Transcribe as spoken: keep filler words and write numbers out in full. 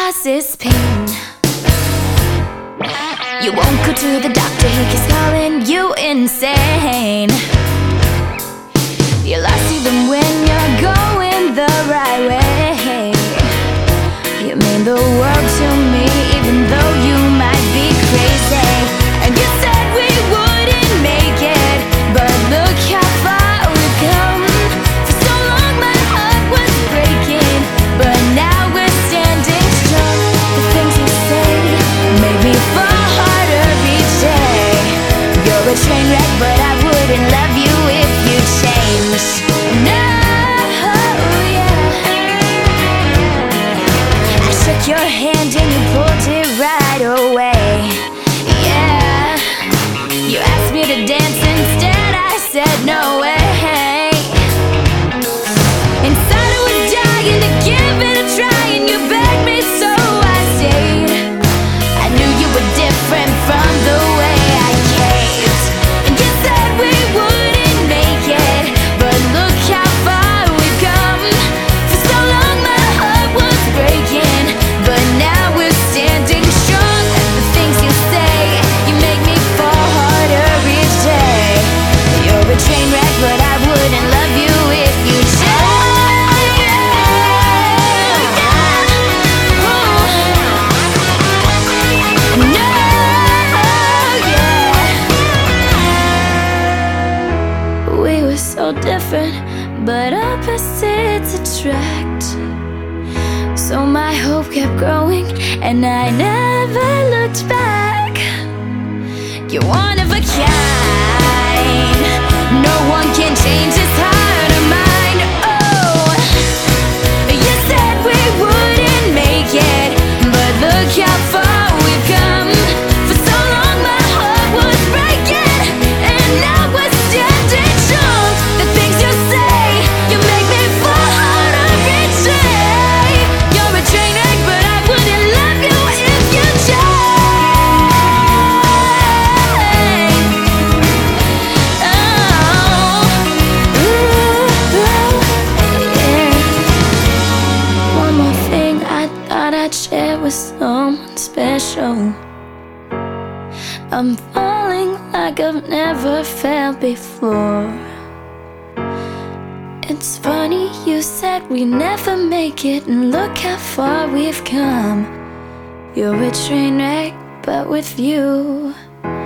causes pain. You won't go to the doctor, he keeps calling you insane. You're lost even when you're going the right way. You mean the world to me, even though you might be crazy. And you said we wouldn't make it, but look how far we've come. For so long my heart was breaking, but now we're standing strong. The things you say make me fall harder each day. You're a train wreck, but I wouldn't love you if you changed. No, yeah. I shook your hand and you pulled it right away. Yeah. You asked me to dance instead, I said no way. Inside I was dying to give it a try, and you begged me, so I stayed. I knew you were different from the way I caved. And you said we wouldn't make it, but look how far we've come. For so long my heart was breaking, but now we're standing strong. The things you say, you make me fall harder each day. You're a train wreck, but I wouldn't love you if you changed. We were so different, but opposites attract. So my hope kept growing, and I never looked back. You're one of a kind. No one can change this heart of mine. Oh, you said we wouldn't make it, but look how far we've come. For so long my heart was breaking, and now we're standing strong. The things you say, you make me fall harder each day. You're a train wreck, but I wouldn't love you if you changed. Oh, ooh, yeah. One more thing I thought I'd share with someone special. I'm falling like I've never felt before. It's funny, you said we never make it, and look how far we've come. You're a train wreck, but with you